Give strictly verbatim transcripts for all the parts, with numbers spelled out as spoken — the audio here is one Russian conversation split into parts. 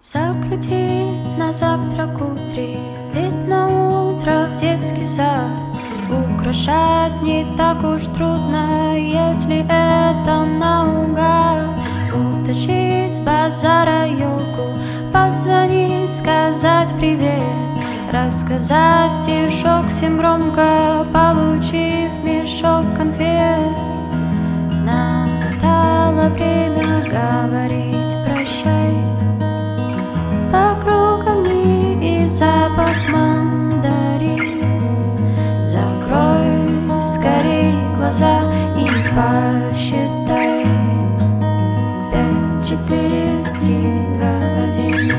Закрути на завтрак утре, ведь на утро в детский сад украшать не так уж трудно, если это наугад. Утащить с базара елку, позвонить, сказать привет, рассказать стишок всем громко, получив мешок конфет. Настало время говорить прощай. Вокруг огни и запах мандарин. Закрой скорей глаза и посчитай: пять, четыре, три, два, один.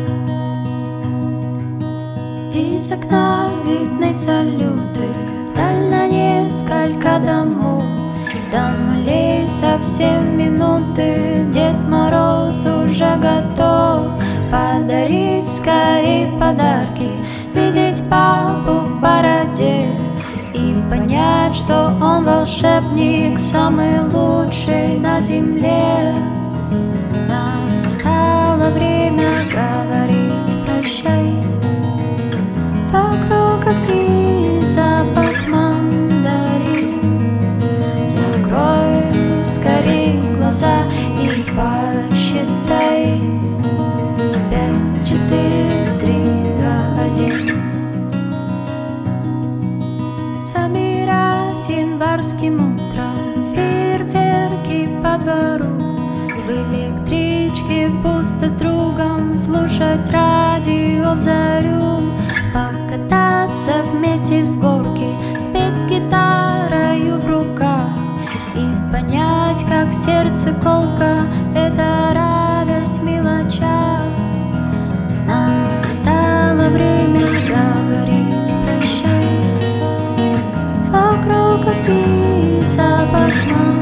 Из окна видны салюты вдаль на несколько домов. До нулей совсем минуты, Дед Мороз уже готов подарить скорей подарки, видеть папу в бороде и понять, что он волшебник, самый лучший на земле. Настало время говорить прощай. Вокруг огни и запах мандарин. Закрой скорей глаза и посчитай: пять, четыре, три, два, один. Собирать январским утром фейерверки по двору, в электричке пусто с другом, слушать радио в зарю, покататься вместе с горки, спеть с гитарою в руках и понять, как в сердце колко эта радость в мелочах. Настало время говорить прощай. Вокруг огни и запах мандарин.